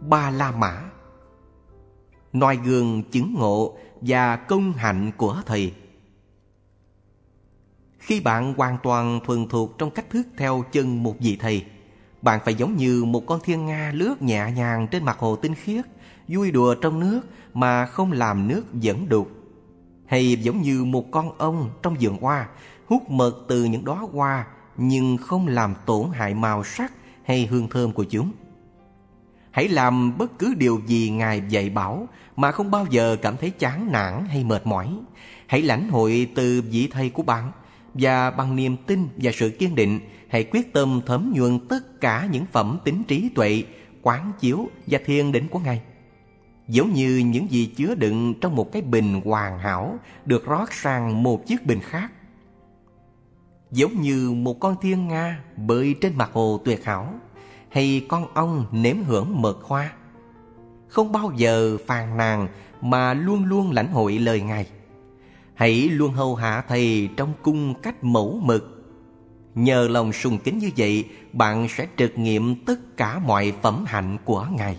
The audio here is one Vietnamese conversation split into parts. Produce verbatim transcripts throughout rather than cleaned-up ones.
Ba La Mã. Noi gương chứng ngộ và công hạnh của thầy. Khi bạn hoàn toàn thuần thục trong cách thức theo chân một vị thầy, bạn phải giống như một con thiên nga lướt nhẹ nhàng trên mặt hồ tinh khiết, vui đùa trong nước mà không làm nước dẫn đục. Hay giống như một con ong trong vườn hoa, hút mật từ những đóa hoa nhưng không làm tổn hại màu sắc hay hương thơm của chúng. Hãy làm bất cứ điều gì Ngài dạy bảo mà không bao giờ cảm thấy chán nản hay mệt mỏi. Hãy lãnh hội từ vị thầy của bạn, và bằng niềm tin và sự kiên định, hãy quyết tâm thấm nhuần tất cả những phẩm tính trí tuệ, quán chiếu và thiền định của Ngài. Giống như những gì chứa đựng trong một cái bình hoàn hảo được rót sang một chiếc bình khác. Giống như một con thiên nga bơi trên mặt hồ tuyệt hảo, hay con ong nếm hưởng mật hoa. Không bao giờ phàn nàn mà luôn luôn lãnh hội lời Ngài. Hãy luôn hầu hạ thầy trong cung cách mẫu mực. Nhờ lòng sùng kính như vậy, bạn sẽ trực nghiệm tất cả mọi phẩm hạnh của Ngài.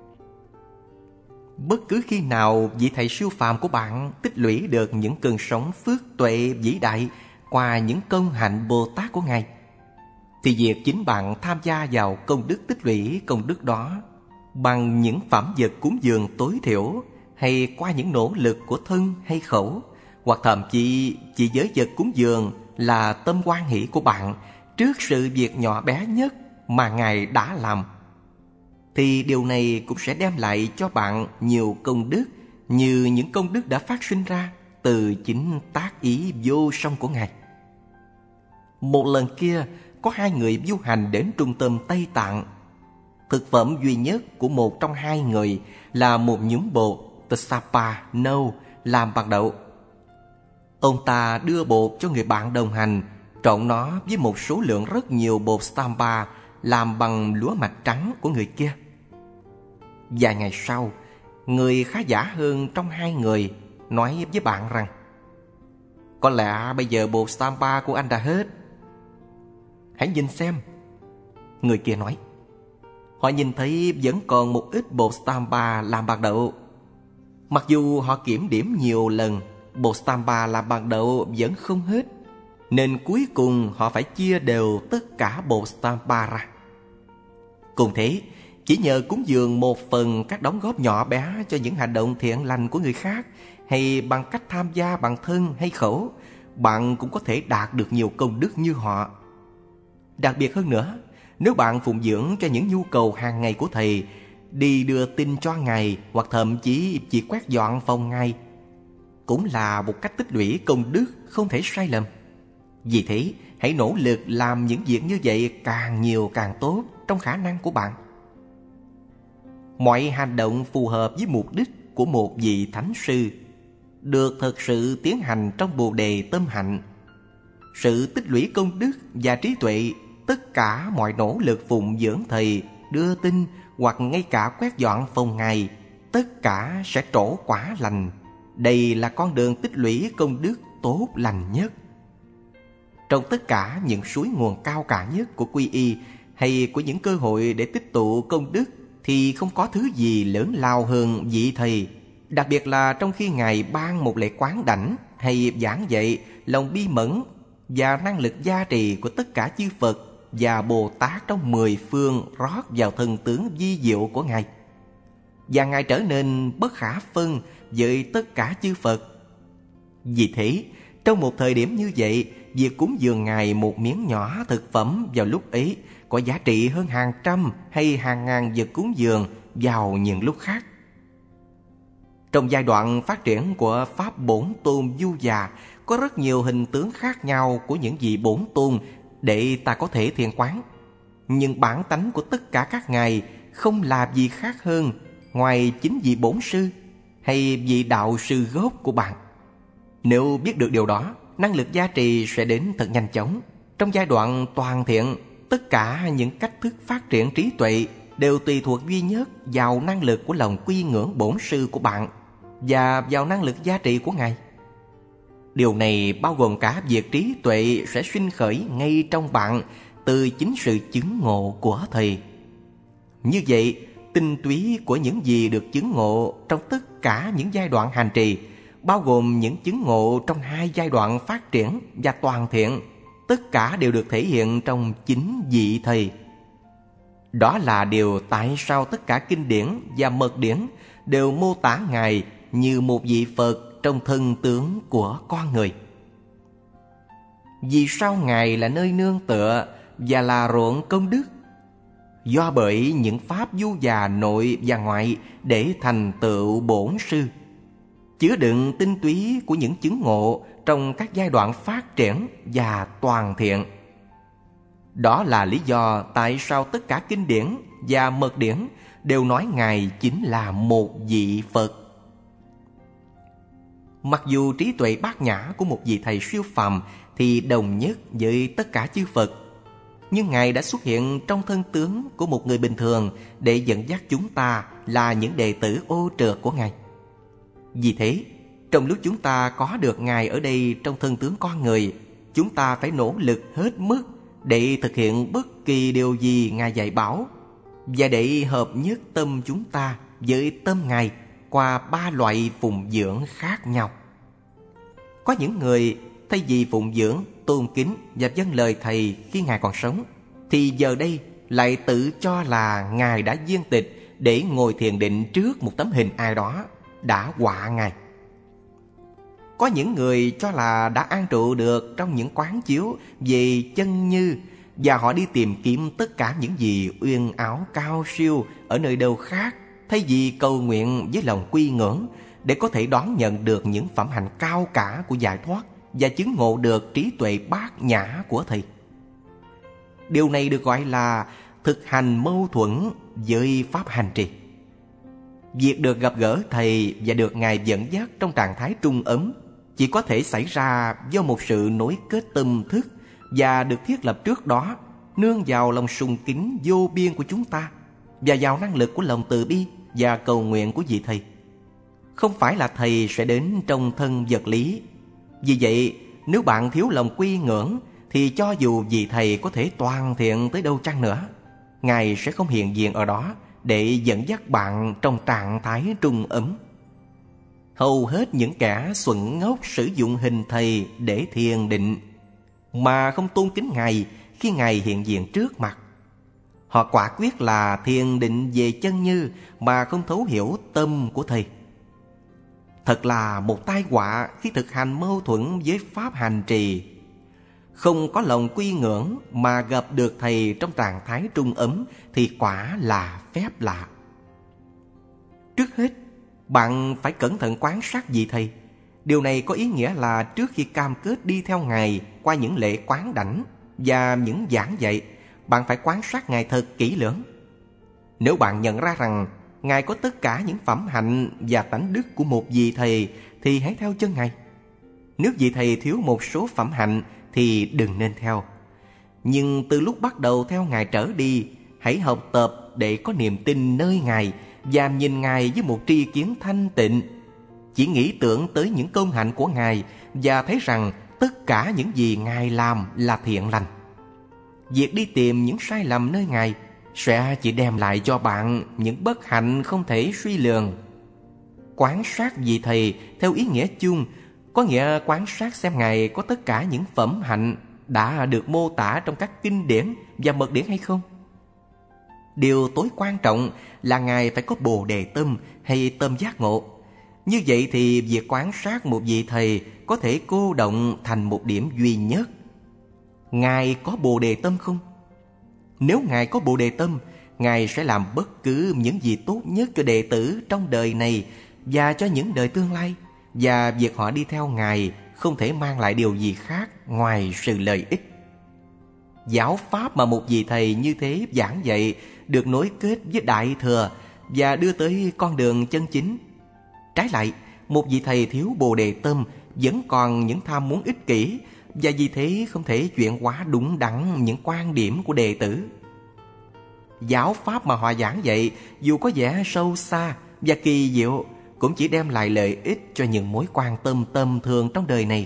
Bất cứ khi nào vị thầy siêu phàm của bạn tích lũy được những cơn sóng phước tuệ vĩ đại qua những công hạnh Bồ Tát của Ngài, thì việc chính bạn tham gia vào công đức tích lũy công đức đó bằng những phẩm vật cúng dường tối thiểu, hay qua những nỗ lực của thân hay khẩu, hoặc thậm chí chỉ với vật cúng dường là tâm hoan hỷ của bạn trước sự việc nhỏ bé nhất mà Ngài đã làm, thì điều này cũng sẽ đem lại cho bạn nhiều công đức, như những công đức đã phát sinh ra từ chính tác ý vô song của Ngài. Một lần kia, có hai người du hành đến trung tâm Tây Tạng. Thực phẩm duy nhất của một trong hai người là một nhúm bột tsapa nâu làm bằng đậu. Ông ta đưa bột cho người bạn đồng hành, trộn nó với một số lượng rất nhiều bột stampa làm bằng lúa mạch trắng của người kia. Vài ngày sau, người khá giả hơn trong hai người nói với bạn rằng: "Có lẽ bây giờ bột stampa của anh đã hết. Hãy nhìn xem." Người kia nói. Họ nhìn thấy vẫn còn một ít bột stampa làm bằng đậu. Mặc dù họ kiểm điểm nhiều lần, bột stampa làm bằng đậu vẫn không hết, nên cuối cùng họ phải chia đều tất cả bột stampa ra. Cùng thế, chỉ nhờ cúng dường một phần các đóng góp nhỏ bé cho những hành động thiện lành của người khác, hay bằng cách tham gia bằng thân hay khẩu, bạn cũng có thể đạt được nhiều công đức như họ. Đặc biệt hơn nữa, nếu bạn phụng dưỡng cho những nhu cầu hàng ngày của thầy, đi đưa tin cho Ngài, hoặc thậm chí chỉ quét dọn phòng Ngài, cũng là một cách tích lũy công đức không thể sai lầm. Vì thế, hãy nỗ lực làm những việc như vậy càng nhiều càng tốt trong khả năng của bạn. Mọi hành động phù hợp với mục đích của một vị thánh sư được thực sự tiến hành trong bồ đề tâm hạnh. Sự tích lũy công đức và trí tuệ, tất cả mọi nỗ lực phụng dưỡng thầy, đưa tin hoặc ngay cả quét dọn phòng Ngài, tất cả sẽ trổ quả lành. Đây là con đường tích lũy công đức tốt lành nhất. Trong tất cả những suối nguồn cao cả nhất của quy y hay của những cơ hội để tích tụ công đức, thì không có thứ gì lớn lao hơn vị thầy. Đặc biệt là trong khi Ngài ban một lễ quán đảnh hay giảng dạy, lòng bi mẫn và năng lực gia trì của tất cả chư Phật và Bồ Tát trong mười phương rót vào thân tướng vi diệu của Ngài, và Ngài trở nên bất khả phân với tất cả chư Phật. Vì thế, trong một thời điểm như vậy, việc cúng dường Ngài một miếng nhỏ thực phẩm vào lúc ấy có giá trị hơn hàng trăm hay hàng ngàn vật cúng dường vào những lúc khác. Trong giai đoạn phát triển của Pháp Bổn Tôn du già, có rất nhiều hình tướng khác nhau của những vị bổn tôn để ta có thể thiền quán. Nhưng bản tánh của tất cả các ngài không là gì khác hơn ngoài chính vị bổn sư hay vị đạo sư gốc của bạn. Nếu biết được điều đó, năng lực gia trì sẽ đến thật nhanh chóng. Trong giai đoạn toàn thiện, tất cả những cách thức phát triển trí tuệ đều tùy thuộc duy nhất vào năng lực của lòng quy ngưỡng bổn sư của bạn và vào năng lực gia trị của Ngài. Điều này bao gồm cả việc trí tuệ sẽ sinh khởi ngay trong bạn từ chính sự chứng ngộ của Thầy. Như vậy, tinh túy của những gì được chứng ngộ trong tất cả những giai đoạn hành trì, bao gồm những chứng ngộ trong hai giai đoạn phát triển và toàn thiện, tất cả đều được thể hiện trong chính vị Thầy. Đó là điều tại sao tất cả kinh điển và mật điển đều mô tả Ngài như một vị Phật trong thân tướng của con người. Vì sao Ngài là nơi nương tựa và là ruộng công đức? Do bởi những pháp du già nội và ngoại để thành tựu bổn sư, chứa đựng tinh túy của những chứng ngộ trong các giai đoạn phát triển và toàn thiện. Đó là lý do tại sao tất cả kinh điển và mật điển đều nói Ngài chính là một vị Phật. Mặc dù trí tuệ bát nhã của một vị Thầy siêu phàm thì đồng nhất với tất cả chư Phật, nhưng Ngài đã xuất hiện trong thân tướng của một người bình thường để dẫn dắt chúng ta là những đệ tử ô trượt của Ngài. Vì thế, trong lúc chúng ta có được Ngài ở đây trong thân tướng con người, chúng ta phải nỗ lực hết mức để thực hiện bất kỳ điều gì Ngài dạy bảo, và để hợp nhất tâm chúng ta với tâm Ngài qua ba loại phụng dưỡng khác nhau. Có những người thay vì phụng dưỡng, tôn kính và vâng lời Thầy khi Ngài còn sống, thì giờ đây lại tự cho là Ngài đã viên tịch để ngồi thiền định trước một tấm hình ai đó đã họa Ngài. Có những người cho là đã an trụ được trong những quán chiếu về chân như, và họ đi tìm kiếm tất cả những gì uyên áo cao siêu ở nơi đâu khác, thay vì cầu nguyện với lòng quy ngưỡng để có thể đón nhận được những phẩm hạnh cao cả của giải thoát và chứng ngộ được trí tuệ bát nhã của Thầy. Điều này được gọi là thực hành mâu thuẫn với pháp hành trì. Việc được gặp gỡ Thầy và được Ngài dẫn dắt trong trạng thái trung ấm chỉ có thể xảy ra do một sự nối kết tâm thức và được thiết lập trước đó, nương vào lòng sùng kính vô biên của chúng ta và vào năng lực của lòng từ bi và cầu nguyện của vị Thầy. Không phải là Thầy sẽ đến trong thân vật lý. Vì vậy, nếu bạn thiếu lòng quy ngưỡng thì cho dù vị Thầy có thể toàn thiện tới đâu chăng nữa, Ngài sẽ không hiện diện ở đó để dẫn dắt bạn trong trạng thái trung ấm. Hầu hết những kẻ xuẩn ngốc sử dụng hình Thầy để thiền định mà không tôn kính Ngài khi Ngài hiện diện trước mặt. Họ quả quyết là thiền định về chân như mà không thấu hiểu tâm của Thầy. Thật là một tai họa khi thực hành mâu thuẫn với pháp hành trì. Không có lòng quy ngưỡng mà gặp được Thầy trong trạng thái trung ấm thì quả là phép lạ. Trước hết, bạn phải cẩn thận quan sát vị Thầy. Điều này có ý nghĩa là trước khi cam kết đi theo Ngài qua những lễ quán đảnh và những giảng dạy, bạn phải quan sát Ngài thật kỹ lưỡng. Nếu bạn nhận ra rằng Ngài có tất cả những phẩm hạnh và tánh đức của một vị Thầy thì hãy theo chân Ngài. Nếu vị Thầy thiếu một số phẩm hạnh thì đừng nên theo. Nhưng từ lúc bắt đầu theo Ngài trở đi, hãy học tập để có niềm tin nơi Ngài và nhìn Ngài với một tri kiến thanh tịnh. Chỉ nghĩ tưởng tới những công hạnh của Ngài và thấy rằng tất cả những gì Ngài làm là thiện lành. Việc đi tìm những sai lầm nơi Ngài sẽ chỉ đem lại cho bạn những bất hạnh không thể suy lường. Quan sát vị Thầy theo ý nghĩa chung có nghĩa quan sát xem Ngài có tất cả những phẩm hạnh đã được mô tả trong các kinh điển và mật điển hay không. Điều tối quan trọng là Ngài phải có bồ đề tâm hay tâm giác ngộ. Như vậy thì việc quan sát một vị Thầy có thể cô động thành một điểm duy nhất. Ngài có bồ đề tâm không? Nếu Ngài có bồ đề tâm, Ngài sẽ làm bất cứ những gì tốt nhất cho đệ tử trong đời này và cho những đời tương lai. Và việc họ đi theo Ngài không thể mang lại điều gì khác ngoài sự lợi ích. Giáo pháp mà một vị Thầy như thế giảng dạy được nối kết với Đại Thừa và đưa tới con đường chân chính. Trái lại, một vị Thầy thiếu bồ đề tâm vẫn còn những tham muốn ích kỷ, và vì thế không thể chuyển hóa đúng đắn những quan điểm của đệ tử. Giáo pháp mà họ giảng dạy dù có vẻ sâu xa và kỳ diệu cũng chỉ đem lại lợi ích cho những mối quan tâm tầm thường trong đời này.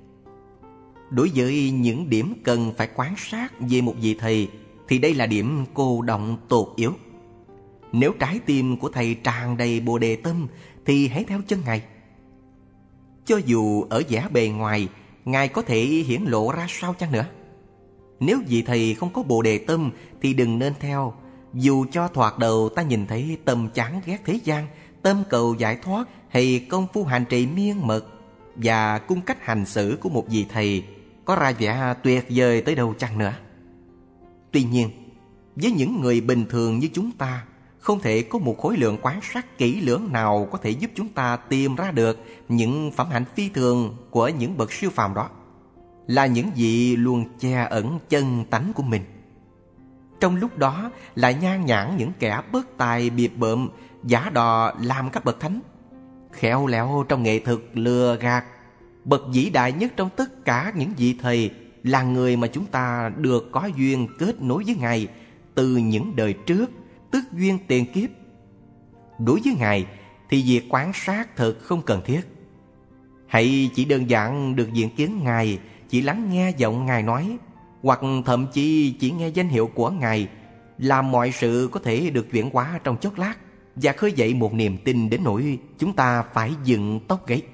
Đối với những điểm cần phải quan sát về một vị Thầy thì đây là điểm cô động tột yếu. Nếu trái tim của thầy tràn đầy Bồ Đề tâm thì hãy theo chân Ngài. Cho dù ở vẻ bề ngoài Ngài có thể hiển lộ ra sao chăng nữa, nếu vị thầy không có Bồ Đề tâm thì đừng nên theo. Dù cho thoạt đầu ta nhìn thấy tâm chán ghét thế gian, tâm cầu giải thoát hay công phu hành trì miên mật và cung cách hành xử của một vị thầy có ra vẻ tuyệt vời tới đâu chăng nữa. Tuy nhiên, với những người bình thường như chúng ta, không thể có một khối lượng quan sát kỹ lưỡng nào có thể giúp chúng ta tìm ra được những phẩm hạnh phi thường của những bậc siêu phàm đó, là những vị luôn che ẩn chân tánh của mình. Trong lúc đó lại nhan nhản những kẻ bất tài bịp bợm, giả đò làm các bậc thánh, khéo léo trong nghệ thuật lừa gạt. Bậc vĩ đại nhất trong tất cả những vị thầy là người mà chúng ta được có duyên kết nối với Ngài từ những đời trước, tức duyên tiền kiếp. Đối với Ngài thì việc quan sát thật không cần thiết. Hãy chỉ đơn giản được diện kiến Ngài, chỉ lắng nghe giọng Ngài nói, hoặc thậm chí chỉ nghe danh hiệu của Ngài, làm mọi sự có thể được chuyển hóa trong chốc lát và khơi dậy một niềm tin đến nỗi chúng ta phải dựng tóc gáy.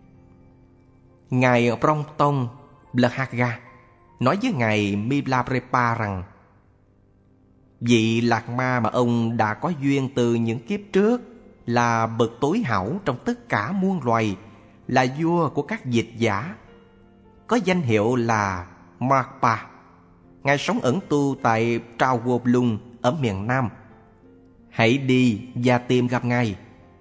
Ngài Brompton Blahaga nói với Ngài Milarepa rằng vị Lạc Ma mà ông đã có duyên từ những kiếp trước là bậc tối hảo trong tất cả muôn loài, là vua của các dịch giả, có danh hiệu là Marpa. Ngài sống ẩn tu tại Trao Vô Lung ở miền Nam. Hãy đi và tìm gặp Ngài.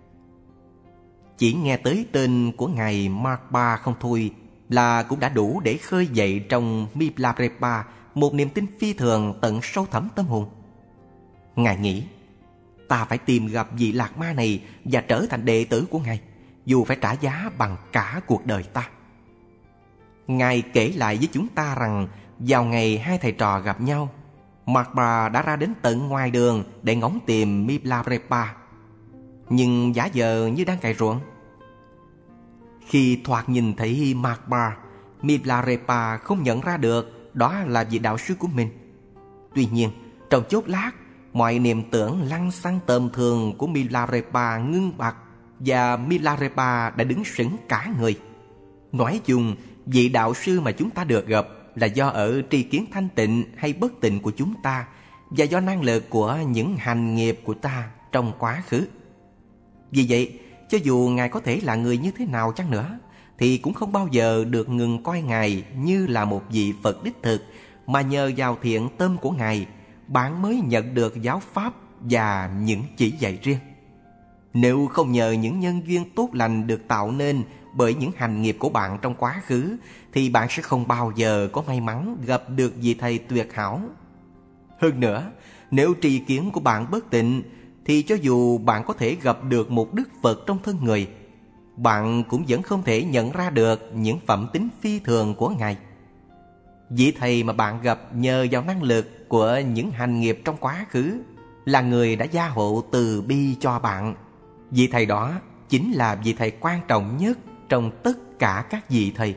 Chỉ nghe tới tên của Ngài Marpa không thôi là cũng đã đủ để khơi dậy trong Milarepa một niềm tin phi thường tận sâu thẳm tâm hồn. Ngài nghĩ, ta phải tìm gặp vị Lạc Ma này và trở thành đệ tử của Ngài, dù phải trả giá bằng cả cuộc đời ta. Ngài kể lại với chúng ta rằng vào ngày hai thầy trò gặp nhau, Marpa đã ra đến tận ngoài đường để ngóng tìm Milarepa, nhưng giả vờ như đang cày ruộng. Khi thoạt nhìn thấy Marpa, Milarepa không nhận ra được đó là vị đạo sư của mình. Tuy nhiên, trong chốc lát, mọi niềm tưởng lăng xăng tầm thường của Milarepa ngưng bặt và Milarepa đã đứng sững cả người. Nói chung, vị đạo sư mà chúng ta được gặp là do ở tri kiến thanh tịnh hay bất tịnh của chúng ta, và do năng lực của những hành nghiệp của ta trong quá khứ. Vì vậy, cho dù Ngài có thể là người như thế nào chăng nữa, thì cũng không bao giờ được ngừng coi Ngài như là một vị Phật đích thực, mà nhờ vào thiện tâm của Ngài, bạn mới nhận được giáo pháp và những chỉ dạy riêng. Nếu không nhờ những nhân duyên tốt lành được tạo nên bởi những hành nghiệp của bạn trong quá khứ, thì bạn sẽ không bao giờ có may mắn gặp được vị thầy tuyệt hảo. Hơn nữa, nếu tri kiến của bạn bất tịnh, thì cho dù bạn có thể gặp được một Đức Phật trong thân người, bạn cũng vẫn không thể nhận ra được những phẩm tính phi thường của Ngài. Vị thầy mà bạn gặp nhờ vào năng lực của những hành nghiệp trong quá khứ là người đã gia hộ từ bi cho bạn. Vị thầy đó chính là vị thầy quan trọng nhất trong tất cả các vị thầy.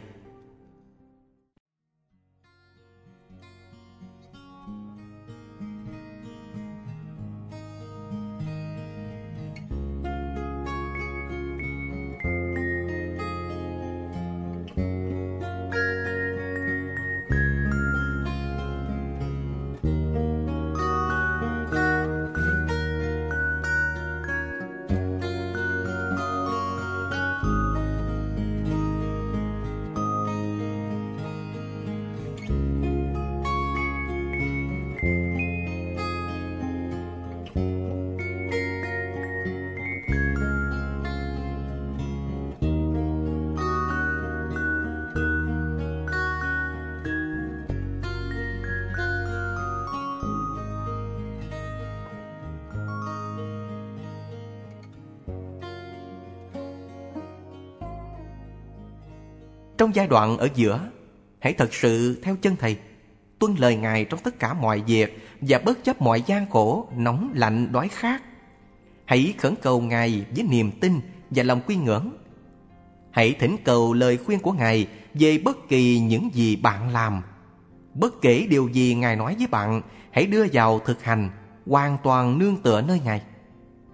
Trong giai đoạn ở giữa, hãy thật sự theo chân thầy, tuân lời Ngài trong tất cả mọi việc và bất chấp mọi gian khổ, nóng lạnh, đói khát. Hãy khẩn cầu Ngài với niềm tin và lòng quy ngưỡng. Hãy thỉnh cầu lời khuyên của Ngài về bất kỳ những gì bạn làm. Bất kể điều gì Ngài nói với bạn, hãy đưa vào thực hành, hoàn toàn nương tựa nơi Ngài.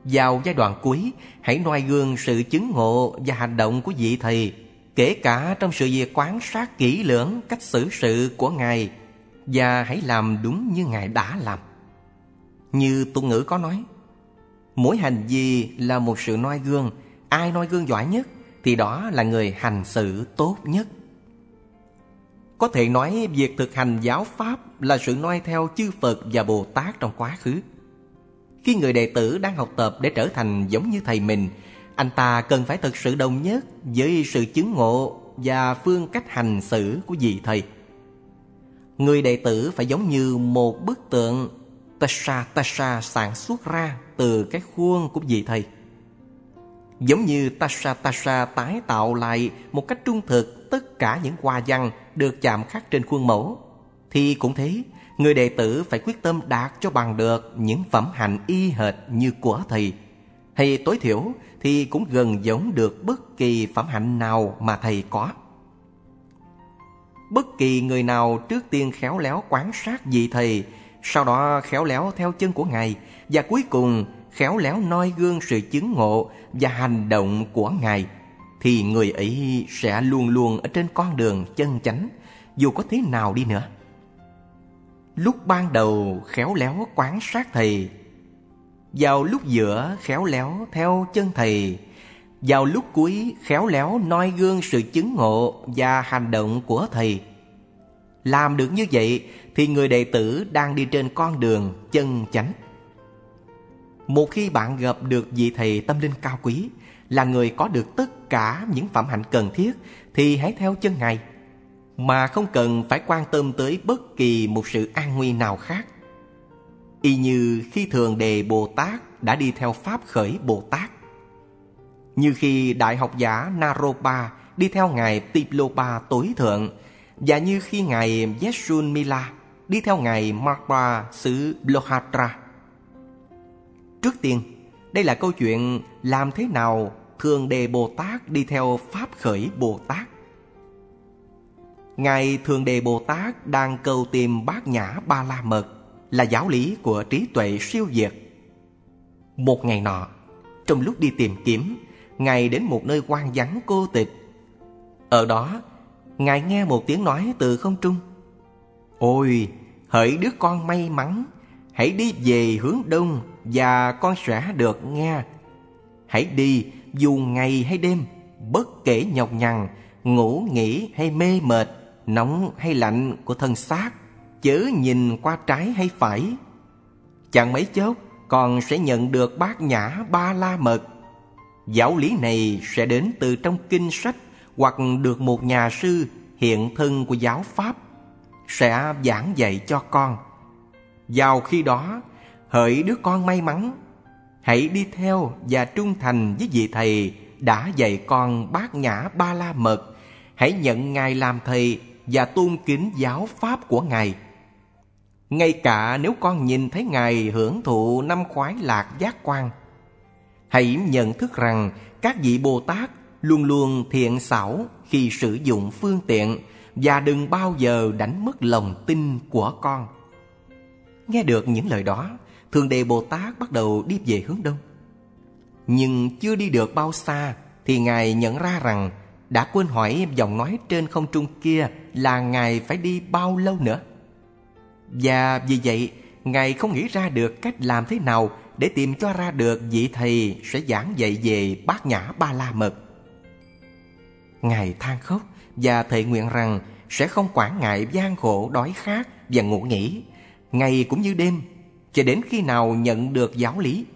Vào giai đoạn cuối, hãy noi gương sự chứng ngộ và hành động của vị thầy, kể cả trong sự việc quan sát kỹ lưỡng cách xử sự của Ngài, và hãy làm đúng như Ngài đã làm. Như tục ngữ có nói, mỗi hành vi là một sự noi gương. Ai noi gương giỏi nhất thì đó là người hành xử tốt nhất. Có thể nói việc thực hành giáo pháp là sự noi theo chư Phật và Bồ Tát trong quá khứ. Khi người đệ tử đang học tập để trở thành giống như thầy mình, anh ta cần phải thực sự đồng nhất với sự chứng ngộ và phương cách hành xử của vị thầy. Người đệ tử phải giống như một bức tượng Tasha Tasha sản xuất ra từ cái khuôn của vị thầy. Giống như Tasha Tasha tái tạo lại một cách trung thực tất cả những hoa văn được chạm khắc trên khuôn mẫu, thì cũng thế, người đệ tử phải quyết tâm đạt cho bằng được những phẩm hạnh y hệt như của thầy, hay tối thiểu thì cũng gần giống được bất kỳ phẩm hạnh nào mà thầy có. Bất kỳ người nào trước tiên khéo léo quan sát vị thầy, sau đó khéo léo theo chân của Ngài, và cuối cùng khéo léo noi gương sự chứng ngộ và hành động của Ngài, thì người ấy sẽ luôn luôn ở trên con đường chân chánh, dù có thế nào đi nữa. Lúc ban đầu khéo léo quan sát thầy, vào lúc giữa khéo léo theo chân thầy, vào lúc cuối khéo léo noi gương sự chứng ngộ và hành động của thầy. Làm được như vậy thì người đệ tử đang đi trên con đường chân chánh. Một khi bạn gặp được vị thầy tâm linh cao quý, là người có được tất cả những phẩm hạnh cần thiết, thì hãy theo chân Ngài, mà không cần phải quan tâm tới bất kỳ một sự an nguy nào khác. Y như khi Thượng Đề Bồ Tát đã đi theo Pháp Khởi Bồ Tát, như khi Đại học giả Naropa đi theo Ngài Tiplopa Tối Thượng, và như khi Ngài Yeshun Mila đi theo Ngài Marpa xứ Blohatra. Trước tiên, đây là câu chuyện làm thế nào Thượng Đề Bồ Tát đi theo Pháp Khởi Bồ Tát. Ngài Thượng Đề Bồ Tát đang cầu tìm Bát Nhã Ba La Mật, là giáo lý của trí tuệ siêu việt. Một ngày nọ, trong lúc đi tìm kiếm, Ngài đến một nơi hoang vắng cô tịch. Ở đó, Ngài nghe một tiếng nói từ không trung: "Ôi, hỡi đứa con may mắn, hãy đi về hướng đông và con sẽ được nghe. Hãy đi dù ngày hay đêm, bất kể nhọc nhằn, ngủ nghỉ hay mê mệt, nóng hay lạnh của thân xác, chớ nhìn qua trái hay phải. Chẳng mấy chốc con sẽ nhận được Bát Nhã Ba La Mật. Giáo lý này sẽ đến từ trong kinh sách, hoặc được một nhà sư hiện thân của giáo pháp sẽ giảng dạy cho con. Vào khi đó, hỡi đứa con may mắn, hãy đi theo và trung thành với vị thầy đã dạy con Bát Nhã Ba La Mật. Hãy nhận Ngài làm thầy và tôn kính giáo pháp của Ngài. Ngay cả nếu con nhìn thấy Ngài hưởng thụ năm khoái lạc giác quan, hãy nhận thức rằng các vị Bồ Tát luôn luôn thiện xảo khi sử dụng phương tiện, và đừng bao giờ đánh mất lòng tin của con." Nghe được những lời đó, Thượng Đề Bồ Tát bắt đầu đi về hướng đông. Nhưng chưa đi được bao xa thì Ngài nhận ra rằng đã quên hỏi giọng nói trên không trung kia là Ngài phải đi bao lâu nữa. Và vì vậy, Ngài không nghĩ ra được cách làm thế nào để tìm cho ra được vị thầy sẽ giảng dạy về Bát Nhã Ba La Mật. Ngài than khóc và thệ nguyện rằng sẽ không quản ngại gian khổ, đói khát và ngủ nghỉ, ngày cũng như đêm, cho đến khi nào nhận được giáo lý.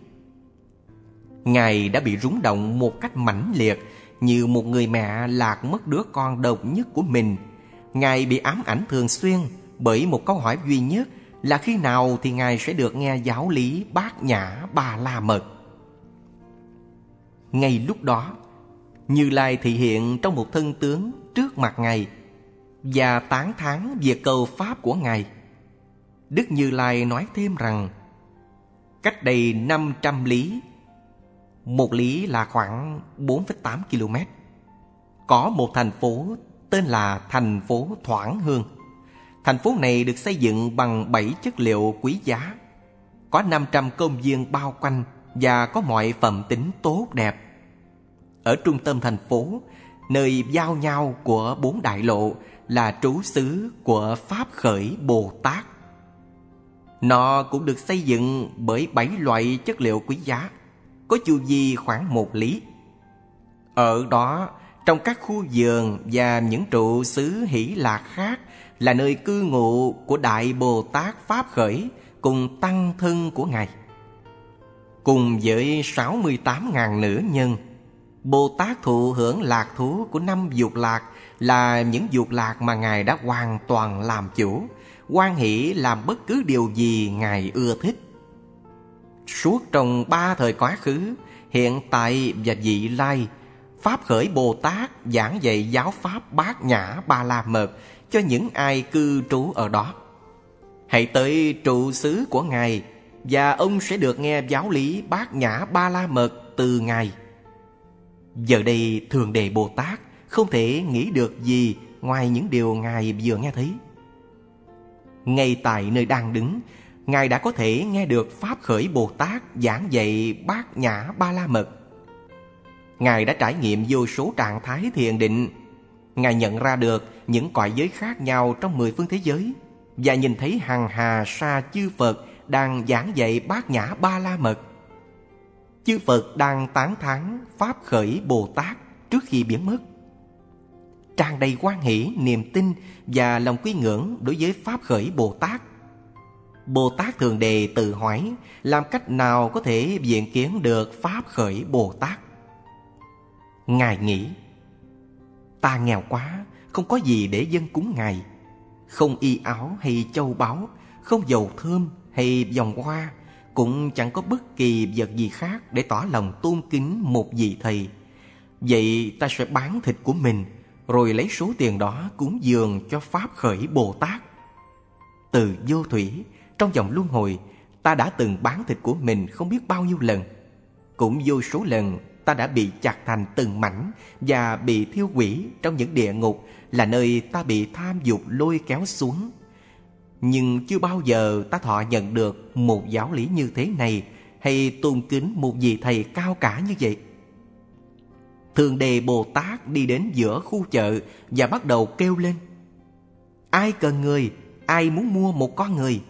Ngài đã bị rúng động một cách mãnh liệt, như một người mẹ lạc mất đứa con độc nhất của mình. Ngài bị ám ảnh thường xuyên bởi một câu hỏi duy nhất là khi nào thì Ngài sẽ được nghe giáo lý Bát Nhã Ba La Mật. Ngay lúc đó, Như Lai thị hiện trong một thân tướng trước mặt Ngài và tán thán việc cầu pháp của Ngài. Đức Như Lai nói thêm rằng, cách đây năm trăm lý, một lý là khoảng bốn phẩy tám ki lô mét, có một thành phố tên là thành phố Thoảng Hương. Thành phố này được xây dựng bằng bảy chất liệu quý giá, có năm trăm công viên bao quanh và có mọi phẩm tính tốt đẹp. Ở trung tâm thành phố, nơi giao nhau của bốn đại lộ, là trú xứ của Pháp Khởi Bồ Tát. Nó cũng được xây dựng bởi bảy loại chất liệu quý giá, có chu vi khoảng một lý. Ở đó, trong các khu vườn và những trụ xứ hỷ lạc khác, là nơi cư ngụ của Đại Bồ Tát Pháp Khởi cùng tăng thân của Ngài. Cùng với sáu mươi tám nghìn nữ nhân, Bồ Tát thụ hưởng lạc thú của năm dục lạc, là những dục lạc mà Ngài đã hoàn toàn làm chủ, hoan hỷ làm bất cứ điều gì Ngài ưa thích. Suốt trong ba thời quá khứ, hiện tại và vị lai, Pháp Khởi Bồ Tát giảng dạy giáo pháp Bát Nhã Ba La Mật cho những ai cư trú ở đó. Hãy tới trụ xứ của Ngài, và ông sẽ được nghe giáo lý Bát Nhã Ba La Mật từ Ngài. Giờ đây Thượng Đề Bồ Tát không thể nghĩ được gì ngoài những điều Ngài vừa nghe thấy. Ngay tại nơi đang đứng, Ngài đã có thể nghe được Pháp Khởi Bồ Tát giảng dạy Bát Nhã Ba La Mật. Ngài đã trải nghiệm vô số trạng thái thiền định. Ngài nhận ra được những cõi giới khác nhau trong mười phương thế giới, và nhìn thấy hằng hà sa chư Phật đang giảng dạy Bát Nhã Ba La Mật. Chư Phật đang tán thán Pháp Khởi Bồ Tát trước khi biến mất, tràn đầy hoan hỷ, niềm tin và lòng quy ngưỡng đối với Pháp Khởi Bồ Tát. Bồ Tát Thượng Đề tự hỏi làm cách nào có thể viện kiến được Pháp Khởi Bồ Tát. Ngài nghĩ, ta nghèo quá, không có gì để dâng cúng Ngài, không y áo hay châu báu, không dầu thơm hay vòng hoa, cũng chẳng có bất kỳ vật gì khác để tỏ lòng tôn kính một vị thầy. Vậy ta sẽ bán thịt của mình, rồi lấy số tiền đó cúng dường cho Pháp Khởi Bồ Tát. Từ vô thủy, trong vòng luân hồi, ta đã từng bán thịt của mình không biết bao nhiêu lần. Cũng vô số lần ta đã bị chặt thành từng mảnh và bị thiêu hủy trong những địa ngục, là nơi ta bị tham dục lôi kéo xuống. Nhưng chưa bao giờ ta thọ nhận được một giáo lý như thế này, hay tôn kính một vị thầy cao cả như vậy. Thượng Đề Bồ Tát đi đến giữa khu chợ và bắt đầu kêu lên: ai cần người, ai muốn mua một con người?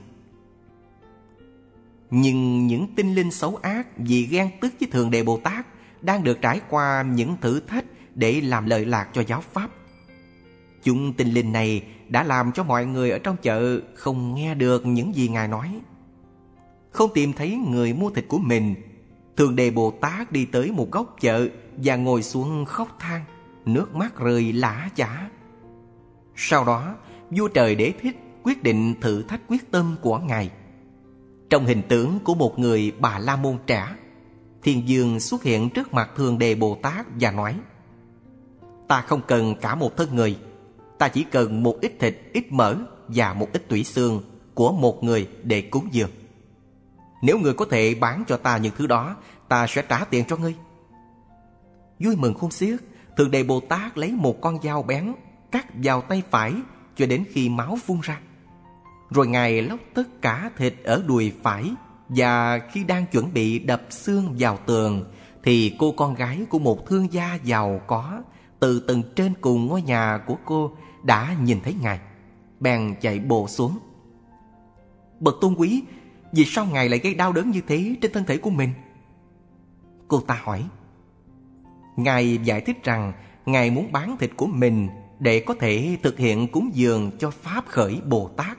Nhưng những tinh linh xấu ác vì ghen tức với Thượng Đề Bồ Tát đang được trải qua những thử thách để làm lợi lạc cho giáo pháp. Chúng tinh linh này đã làm cho mọi người ở trong chợ không nghe được những gì Ngài nói. Không tìm thấy người mua thịt của mình, Thượng Đề Bồ Tát đi tới một góc chợ và ngồi xuống khóc than, nước mắt rơi lã chã. Sau đó, vua Trời Đế Thích quyết định thử thách quyết tâm của Ngài. Trong hình tướng của một người Bà La Môn trẻ, Thiên Dương xuất hiện trước mặt Thượng Đề Bồ Tát và nói: ta không cần cả một thân người, ta chỉ cần một ít thịt, ít mỡ và một ít tủy xương của một người để cúng dường. Nếu người có thể bán cho ta những thứ đó, ta sẽ trả tiền cho ngươi. Vui mừng khôn xiết, Thượng Đề Bồ Tát lấy một con dao bén cắt vào tay phải cho đến khi máu phun ra. Rồi Ngài lóc tất cả thịt ở đùi phải, và khi đang chuẩn bị đập xương vào tường, thì cô con gái của một thương gia giàu có từ tầng trên cùng ngôi nhà của cô đã nhìn thấy Ngài, bèn chạy bộ xuống. Bậc tôn quý, vì sao Ngài lại gây đau đớn như thế trên thân thể của mình? Cô ta hỏi. Ngài giải thích rằng Ngài muốn bán thịt của mình để có thể thực hiện cúng dường cho Pháp Khởi Bồ Tát.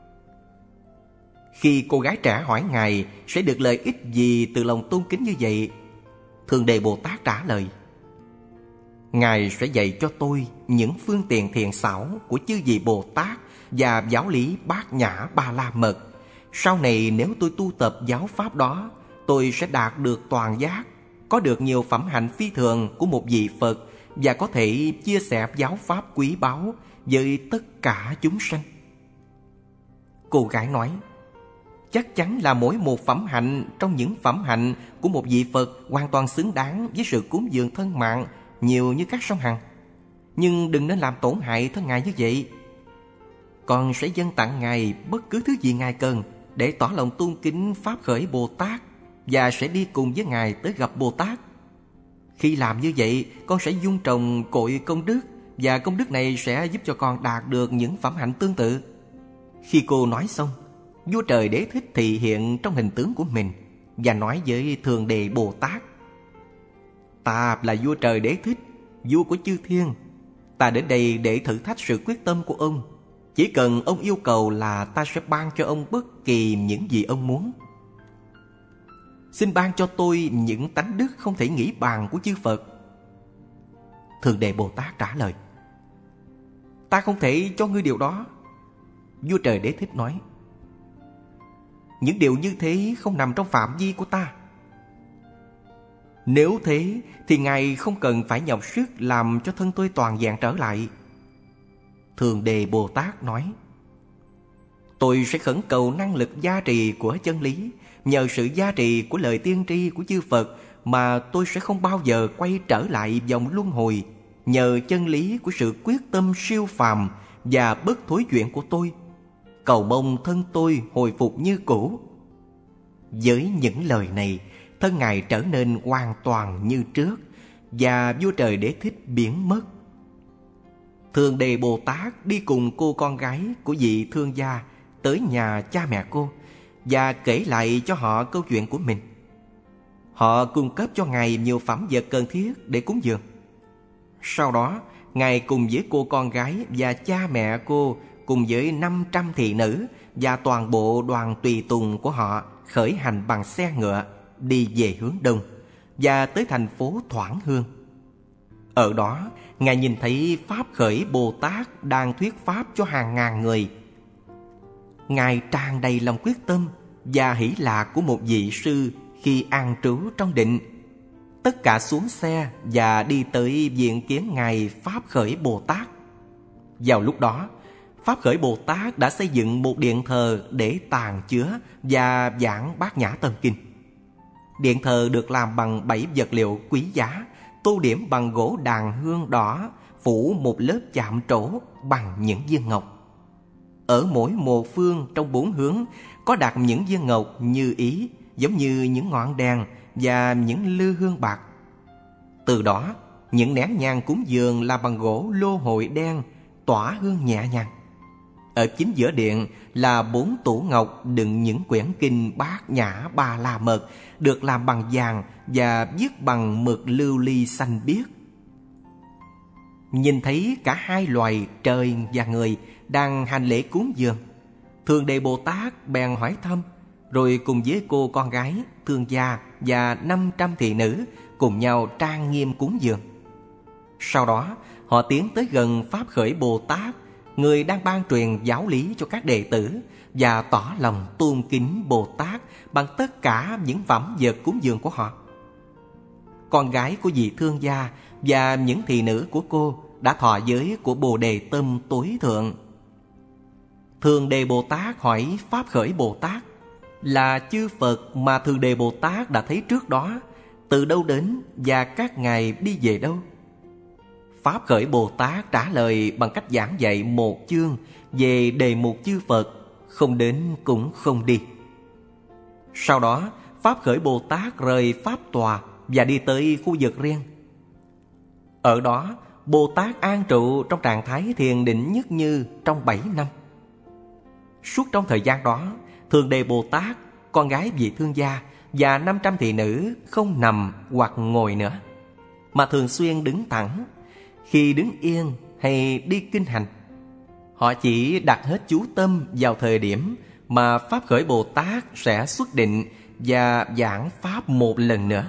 Khi cô gái trẻ hỏi Ngài sẽ được lợi ích gì từ lòng tôn kính như vậy, Thượng Đề Bồ Tát trả lời: Ngài sẽ dạy cho tôi những phương tiện thiện xảo của chư vị Bồ Tát và giáo lý Bát Nhã Ba La Mật. Sau này nếu tôi tu tập giáo pháp đó, tôi sẽ đạt được toàn giác, có được nhiều phẩm hạnh phi thường của một vị Phật, và có thể chia sẻ giáo pháp quý báu với tất cả chúng sanh. Cô gái nói: chắc chắn là mỗi một phẩm hạnh trong những phẩm hạnh của một vị Phật hoàn toàn xứng đáng với sự cúng dường thân mạng nhiều như các sông Hằng. Nhưng đừng nên làm tổn hại thân Ngài như vậy. Con sẽ dâng tặng Ngài bất cứ thứ gì Ngài cần để tỏ lòng tôn kính Pháp Khởi Bồ Tát. và sẽ đi cùng với Ngài tới gặp Bồ Tát. Khi làm như vậy, con sẽ dung trồng cội công đức, và công đức này sẽ giúp cho con đạt được những phẩm hạnh tương tự. Khi cô nói xong, vua Trời Đế Thích thị hiện trong hình tướng của mình và nói với Thượng Đề Bồ Tát: Ta là vua Trời Đế Thích, vua của chư thiên. Ta đến đây để thử thách sự quyết tâm của ông. Chỉ cần ông yêu cầu là ta sẽ ban cho ông bất kỳ những gì ông muốn. Xin ban cho tôi những tánh đức không thể nghĩ bàn của chư Phật. Thượng Đề Bồ Tát trả lời: Ta không thể cho ngươi điều đó. Vua Trời Đế Thích nói: Những điều như thế không nằm trong phạm vi của ta. Nếu thế thì Ngài không cần phải nhọc sức làm cho thân tôi toàn vẹn trở lại. Thượng Đề Bồ Tát nói: Tôi sẽ khẩn cầu năng lực gia trì của chân lý. Nhờ sự gia trì của lời tiên tri của chư Phật mà tôi sẽ không bao giờ quay trở lại vòng luân hồi. Nhờ chân lý của sự quyết tâm siêu phàm và bất thối chuyển của tôi, cầu mong thân tôi hồi phục như cũ. Với những lời này, thân Ngài trở nên hoàn toàn như trước, và vua Trời Đế Thích biến mất. Thượng Đề Bồ Tát đi cùng cô con gái của vị thương gia tới nhà cha mẹ cô và kể lại cho họ câu chuyện của mình. Họ cung cấp cho Ngài nhiều phẩm vật cần thiết để cúng dường. Sau đó, Ngài cùng với cô con gái và cha mẹ cô, cùng với năm trăm thị nữ và toàn bộ đoàn tùy tùng của họ khởi hành bằng xe ngựa đi về hướng đông và tới thành phố Thoảng Hương. Ở đó, Ngài nhìn thấy Pháp Khởi Bồ Tát đang thuyết pháp cho hàng ngàn người. Ngài tràn đầy lòng quyết tâm và hỷ lạc của một vị sư khi an trú trong định. Tất cả xuống xe và đi tới viện kiến Ngài Pháp Khởi Bồ Tát. Vào lúc đó, Pháp Khởi Bồ Tát đã xây dựng một điện thờ để tàng chứa và giảng Bát Nhã Tâm Kinh. Điện thờ được làm bằng bảy vật liệu quý giá, tô điểm bằng gỗ đàn hương đỏ, phủ một lớp chạm trổ bằng những viên ngọc. Ở mỗi một phương trong bốn hướng có đặt những viên ngọc như ý, giống như những ngọn đèn và những lư hương bạc. Từ đó, những nén nhang cúng dường làm bằng gỗ lô hội đen tỏa hương nhẹ nhàng. Ở chính giữa điện là bốn tủ ngọc đựng những quyển kinh Bát Nhã Ba La Mật được làm bằng vàng và viết bằng mực lưu ly xanh biếc. Nhìn thấy cả hai loài trời và người đang hành lễ cúng dường, Thượng Đề Bồ Tát bèn hỏi thăm, rồi cùng với cô con gái, thương gia và năm trăm thị nữ cùng nhau trang nghiêm cúng dường. Sau đó, họ tiến tới gần Pháp Khởi Bồ Tát, người đang ban truyền giáo lý cho các đệ tử, và tỏ lòng tôn kính Bồ Tát bằng tất cả những phẩm vật cúng dường của họ. Con gái của vị thương gia và những thị nữ của cô đã thọ giới của Bồ Đề Tâm tối thượng. Thượng Đề Bồ Tát hỏi Pháp Khởi Bồ Tát là chư Phật mà Thượng Đề Bồ Tát đã thấy trước đó từ đâu đến và các ngài đi về đâu. Pháp Khởi Bồ Tát trả lời bằng cách giảng dạy một chương về đề mục chư Phật, không đến cũng không đi. Sau đó, Pháp Khởi Bồ Tát rời Pháp tòa và đi tới khu vực riêng. Ở đó, Bồ Tát an trụ trong trạng thái thiền định nhất như trong bảy năm. Suốt trong thời gian đó, Thượng Đề Bồ Tát, con gái vị thương gia và năm trăm thị nữ không nằm hoặc ngồi nữa, mà thường xuyên đứng thẳng. Khi đứng yên hay đi kinh hành, họ chỉ đặt hết chú tâm vào thời điểm mà Pháp Khởi Bồ Tát sẽ xuất định và giảng Pháp một lần nữa.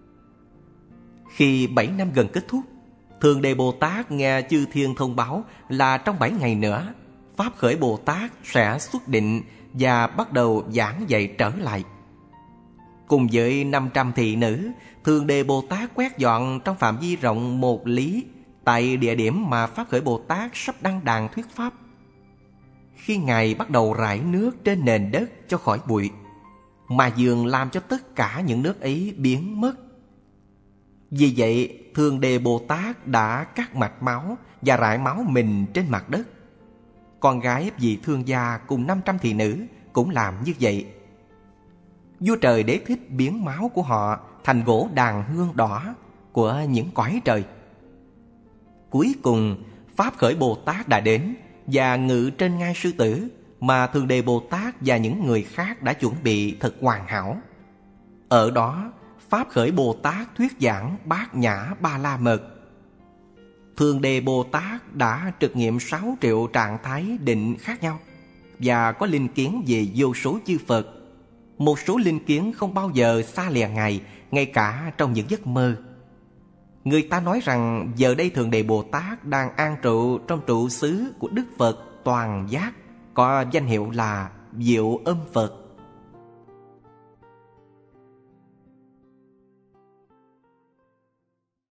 Khi bảy năm gần kết thúc, Thượng Đề Bồ Tát nghe chư thiên thông báo là trong bảy ngày nữa, Pháp Khởi Bồ Tát sẽ xuất định và bắt đầu giảng dạy trở lại. Cùng với năm trăm thị nữ, Thượng Đề Bồ Tát quét dọn trong phạm vi rộng một lý tại địa điểm mà Pháp Khởi Bồ Tát sắp đăng đàn thuyết pháp. Khi Ngài bắt đầu rải nước trên nền đất cho khỏi bụi, mà dường làm cho tất cả những nước ấy biến mất. Vì vậy, Thượng Đề Bồ Tát đã cắt mạch máu và rải máu mình trên mặt đất. Con gái vị thương gia cùng năm trăm thị nữ cũng làm như vậy. Vua Trời Đế thích biến máu của họ thành gỗ đàn hương đỏ của những cõi trời. Cuối cùng, Pháp Khởi Bồ Tát đã đến và ngự trên ngai sư tử mà Thượng Đề Bồ Tát và những người khác đã chuẩn bị thật hoàn hảo. Ở đó, Pháp Khởi Bồ Tát thuyết giảng Bát Nhã Ba La Mật. Thượng Đề Bồ Tát đã trực nghiệm sáu triệu trạng thái định khác nhau và có linh kiến về vô số chư Phật. Một số linh kiến không bao giờ xa lìa Ngài, ngay cả trong những giấc mơ. Người ta nói rằng giờ đây Thượng Đề Bồ Tát đang an trụ trong trụ xứ của Đức Phật Toàn Giác, có danh hiệu là Diệu Âm Phật.